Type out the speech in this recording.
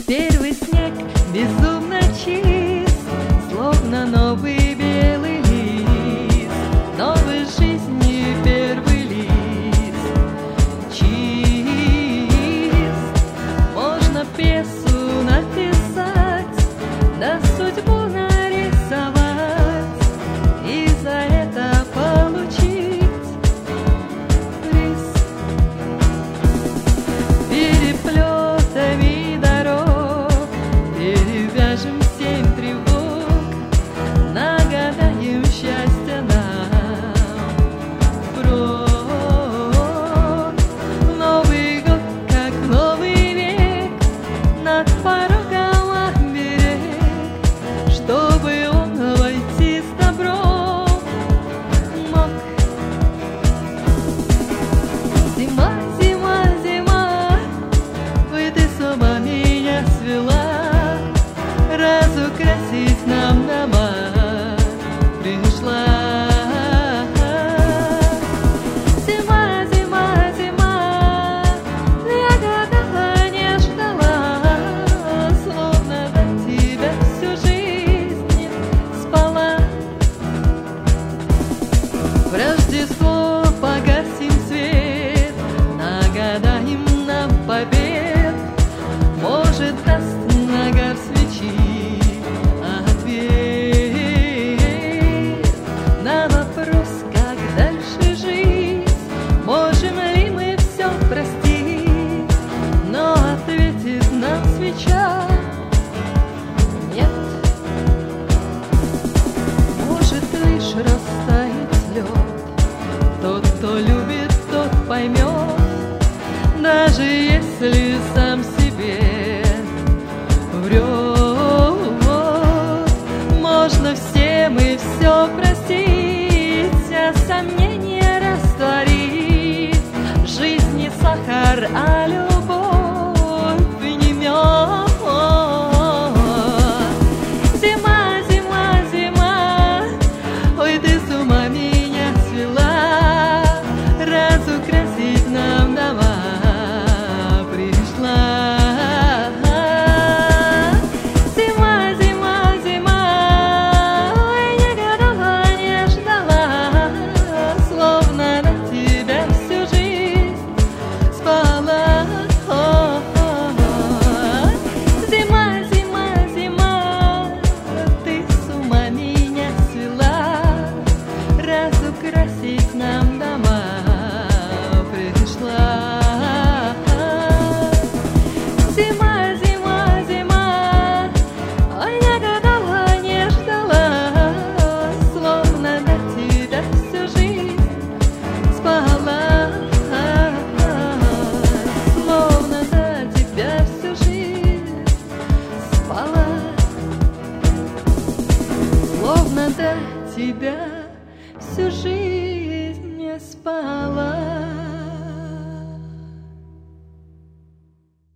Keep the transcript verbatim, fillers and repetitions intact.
Первый снег безумно чист, словно новый белый лист, новой жизни первый лист. Чист, можно пьесу написать, да судьбу нарисовать, и за это получить приз. Переплетами перевяжем семь тревог, нагадаем счастье нам впрок. Новый год, как новый век, над порогом оберег, чтобы он войти с добром мог. Зима, зима, зима, ой, ты с ума меня свела, разукрасить нам дома пришла. Зима, зима, зима, я гадала, не ждала, словно до тебя всю жизнь спала. В Рождество погасим свет, нагадаем нам побед, может, даст нагар свечи ответ на вопрос, как дальше жить, можем ли мы все простить, но ответит нам свеча нет. Может, лишь растает лед, тот, кто любит, тот поймет, даже если сам себе врет. Можно всем и все простить, а сомнения растворить. Жизнь не сахар, а любовь не мед. Зима, зима, зима, ой, ты с ума меня свела, разукрасить нам дома пришла. Красить нам дома пришла. Зима, зима, зима, ой, я гадала, не ждала, словно до тебя всю жизнь спала, словно до тебя всю жизнь спала, словно до тебя всю жизнь не спала.